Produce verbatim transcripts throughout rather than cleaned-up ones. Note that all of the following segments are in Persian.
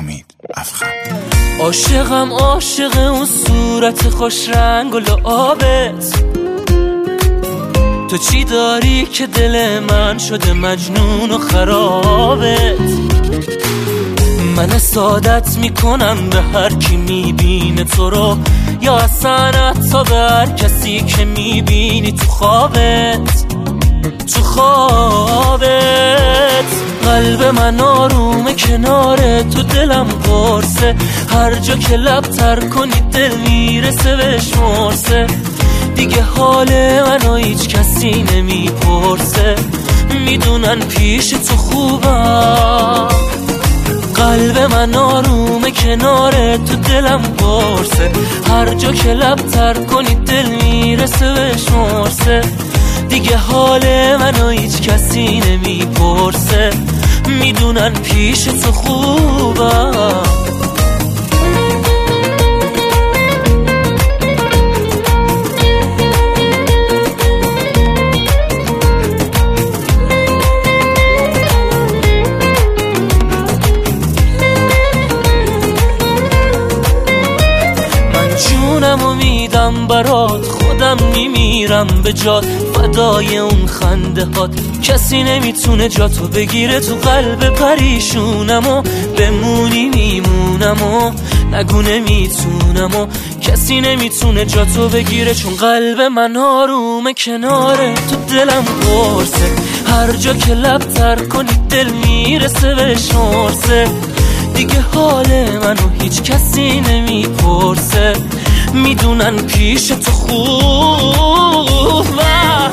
امید افخم. عاشقم عاشق اون صورت خوش رنگ و لعابت، تو چی داری که دل من شده مجنون و خرابت؟ من سعادت میکنم به هر کی میبینه تو رو، یا اصلا حتی به هر کسی که میبینی تو خوابت. تو خوابت قلب من آرومه کناره، تو دلم قرصه، هر جا که لب تر کنی دل میرسه بهش مرسه. دیگه حال منو هیچ کسی نمیپرسه، میدونن پیش تو خوبم. قلب من آرومه کناره، تو دلم قرصه، هر جا که لب تر کنی دل میرسه بهش مرسه. دیگه حال منو هیچ کسی نمیپرسه، میدونن پیش تو خوبم. جونمو میدم برات، خودم میمیرم به جات، فدای اون خنده هات. کسی نمیتونه جاتو بگیره تو قلب پریشونم، و بمونی میمونم و نگو نمیتونم، و کسی نمیتونه جاتو بگیره، چون قلب من آرومه کناره، تو دلم قرصه، هر جا که لب تر کنی دل میرسه بهش مرسه. دیگه حال منو هیچ کسی نمیپرسه، میدونن پیش تو خوبه.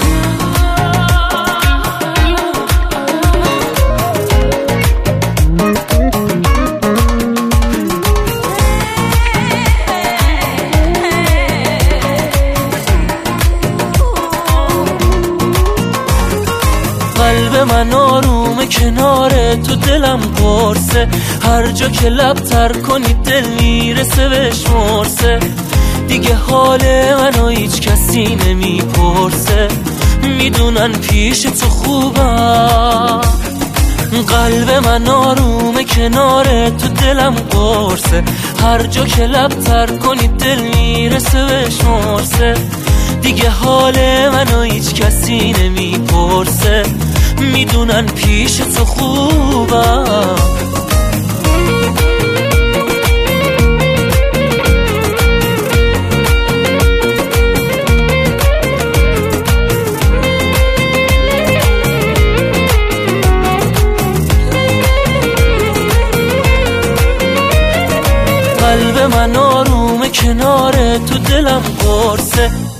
قلب من آرومه کناره، تو دلم قرصه، هر جا که لب تر کنی دل میرسه بهش مرسه. دیگه حال منو هیچ کسی نمیپرسه، میدونن پیش تو خوبم. قلب من آرومه کناره، تو دلم قرصه، هر جا که لب تر کنی دل میرسه بهش مرسه. دیگه حال منو هیچ کسی نمیپرسه، میدونن پیش تو خوبم. قلب من آرومه کناره، تو دلم قرصه،